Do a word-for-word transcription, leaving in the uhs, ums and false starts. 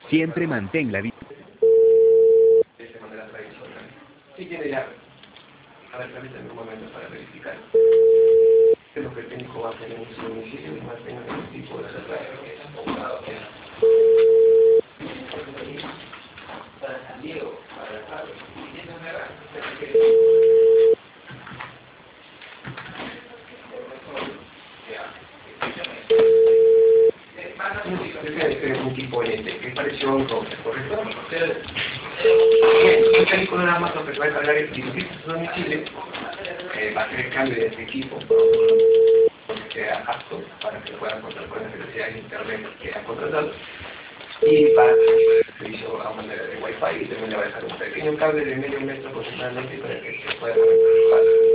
Siempre mantén la distancia. De manera tradicional. Sí tiene llave. A ver, permítanme un momento para verificar. ¿Qué es lo que el técnico va a hacer en su domicilio y mantenga el tipo de cerrar que es abogado? Para San Diego, para Pablo. Y eso es verdad. Es un tipo N T, que pareció un roble, ¿correcto? El técnico de la Amazon que se va a encargar de dirigir su domicilio, eh, va a hacer el cambio de este equipo por un que sea apto para que puedan contar con las necesidades de internet que han contratado y va a hacer el servicio a manera de Wi-Fi y también le va a dejar un pequeño cable de medio metro aproximadamente para que se pueda conectar